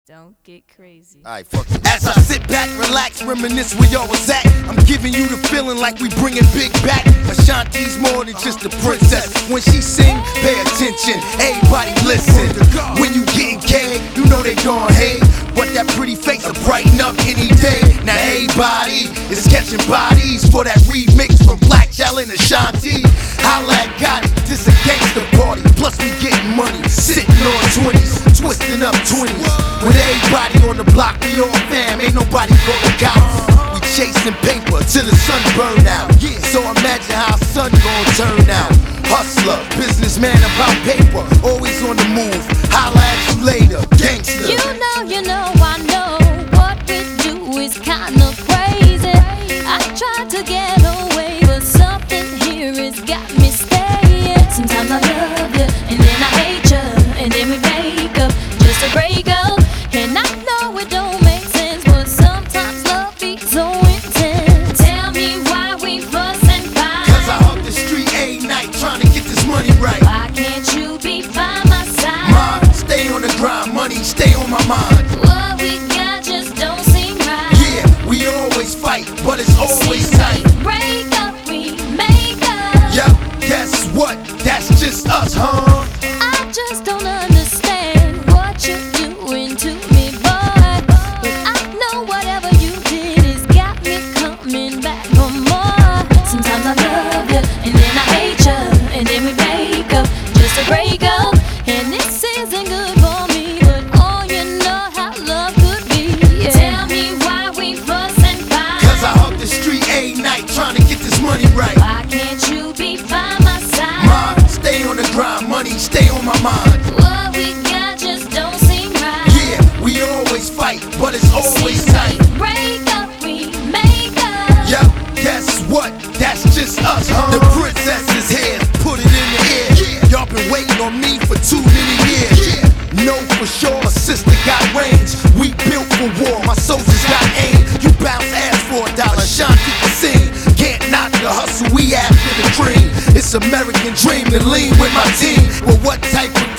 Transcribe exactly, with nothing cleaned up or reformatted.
Don't get crazy. Alright, fuck it. As I sit back, relax, reminisce where y'all was at, I'm giving you the feeling like we bringing big back. Ashanti's more than just a princess. When she sing, pay attention, everybody listen. When you getting K, you know they gon' hate, but that pretty face will brighten up any day. Now everybody is catching bodies for that remix from Black Child and Ashanti. Holla at Gotti, this a gangsta party, plus we getting money, sitting on twenties, twisting up twenties. With everybody on the block, we all fam, ain't nobody gonna count. We chasing paper till the sun burn out. So imagine how sun gon' turn out. Hustler, businessman about paper, always on the move. Holla at you later, gangster. You know, you know, I know what we do is kinda crazy. I tried to get away, but something here has got me staying. Sometimes I love you, and then I hate you, and then we make up just to break up. And I know it don't make sense, but sometimes love be so intense. Tell me why we fuss and fight. Cause I hug the street every night trying to get this money right. Why can't you be by my side? Mom, stay on the grind, money stay on my mind. What we got just don't seem right. Yeah, we always fight, but it's always tight. Break up, we make up. Yup, guess what? That's just us, huh? I just don't understand what you're doing to me, boy. But I know whatever you did has got me coming back for more. Sometimes I love you, and then I hate you, and then we break up just to break up. And this isn't good for me, but oh, you know how love could be. Yeah. Tell me why we fuss and fight. Cause I hug the street every night trying to get this money right. Why can't you be by my side? Mom, stay on the grind, money stay on my mind. What we got just don't seem right. Yeah, we always fight, but it's always tight. Break up, we make up. Yup, guess what? That's just us, huh? The princess is here, put it in the air. Yeah. Y'all been waiting on me for too many years. Yeah. Know for sure a sister got range. We built for war, my soldiers got aim. You bounce ass for a dollar, Shanti can sing. Can't knock the hustle, we after the dream. It's American dream to lean with my team. Well, what type of